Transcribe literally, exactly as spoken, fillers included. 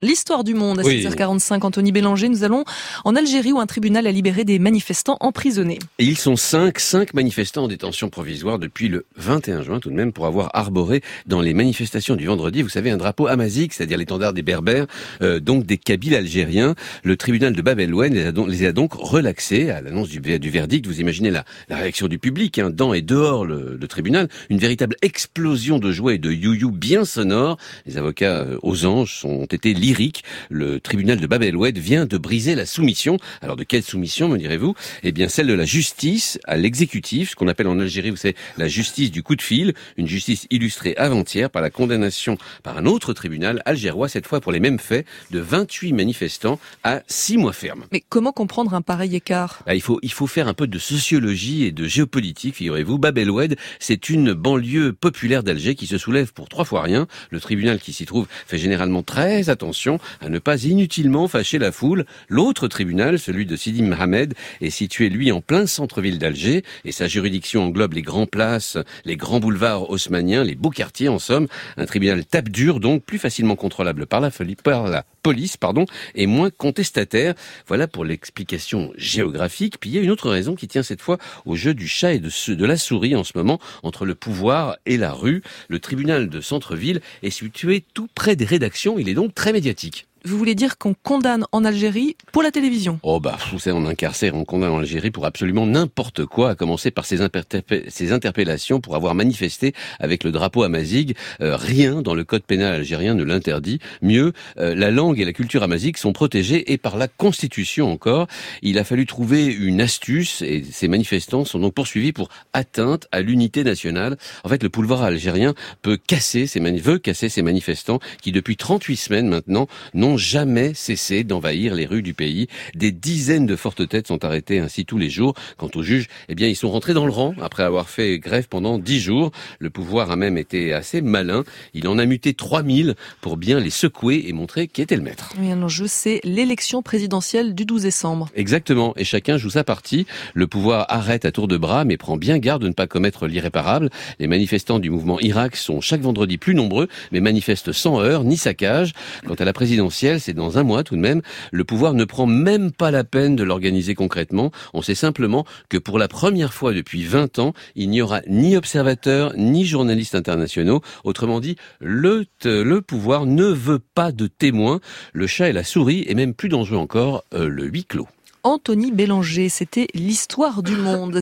L'histoire du monde à Oui. six heures quarante-cinq, Anthony Bélanger. Nous allons en Algérie où un tribunal a libéré des manifestants emprisonnés. Et ils sont cinq, cinq manifestants en détention provisoire depuis le vingt et un juin tout de même pour avoir arboré dans les manifestations du vendredi, vous savez, un drapeau amazique, c'est-à-dire l'étendard des Berbères, euh, donc des Kabyles algériens. Le tribunal de Bab el-Oued les a donc, les a donc relaxés à l'annonce du, du verdict. Vous imaginez la, la réaction du public, hein, dans et dehors le, le tribunal, une véritable explosion de joie et de you-you bien sonore. Les avocats euh, aux anges ont été lyriques. Le tribunal de Bab el-Oued vient de briser la soumission. Alors de quelle soumission, me direz-vous ? Eh bien celle de la justice à l'exécutif, ce qu'on appelle en Algérie, vous savez, la justice du coup de fil, une justice illustrée avant-hier par la condamnation par un autre tribunal algérois, cette fois pour les mêmes faits, de vingt-huit manifestants à six mois ferme. Mais comment comprendre un pareil écart ? Là, il faut, il faut faire un peu de sociologie et de géopolitique, figurez-vous. Bab el-Oued, c'est une banlieue populaire d'Alger qui se soulève pour trois fois rien. Le tribunal qui s'y trouve fait généralement très attention à ne pas inutilement fâcher la foule. L'autre tribunal, celui de Sidi Mohamed, est situé, lui, en plein centre-ville d'Alger, et sa juridiction englobe les grandes places, les grands boulevards haussmanniens, les beaux quartiers, en somme. Un tribunal tape dur, donc plus facilement contrôlable par la, folie, par la police, pardon, et moins contestataire. Voilà pour l'explication géographique. Puis il y a une autre raison qui tient cette fois au jeu du chat et de, de la souris en ce moment, entre le pouvoir et la rue. Le tribunal de centre-ville est situé tout près des rédactions, il est donc très médiatique. Vous voulez dire qu'on condamne en Algérie pour la télévision ? Oh bah, vous savez, on incarcère, on condamne en Algérie pour absolument n'importe quoi, à commencer par ces, interpe- ces interpellations pour avoir manifesté avec le drapeau amazigh. Euh, rien dans le code pénal algérien ne l'interdit. Mieux, euh, la langue et la culture amazigh sont protégées et par la Constitution encore. Il a fallu trouver une astuce et ces manifestants sont donc poursuivis pour atteinte à l'unité nationale. En fait, le pouvoir algérien peut casser ces mani- veut casser ces manifestants qui, depuis trente-huit semaines maintenant, n'ont jamais cessé d'envahir les rues du pays. Des dizaines de fortes têtes sont arrêtées ainsi tous les jours. Quant aux juges, eh bien, ils sont rentrés dans le rang après avoir fait grève pendant dix jours. Le pouvoir a même été assez malin. Il en a muté trois mille pour bien les secouer et montrer qui était le maître. Oui, l'enjeu, c'est l'élection présidentielle du douze décembre. Exactement. Et chacun joue sa partie. Le pouvoir arrête à tour de bras, mais prend bien garde de ne pas commettre l'irréparable. Les manifestants du mouvement Irak sont chaque vendredi plus nombreux, mais manifestent sans heurts ni saccage. Quant à la présidentielle, c'est dans un mois tout de même. Le pouvoir ne prend même pas la peine de l'organiser concrètement. On sait simplement que pour la première fois depuis vingt ans, il n'y aura ni observateurs, ni journalistes internationaux. Autrement dit, le, le pouvoir ne veut pas de témoins. Le chat et la souris, et même plus dangereux encore, euh, le huis clos. Anthony Bélanger, c'était l'histoire du monde.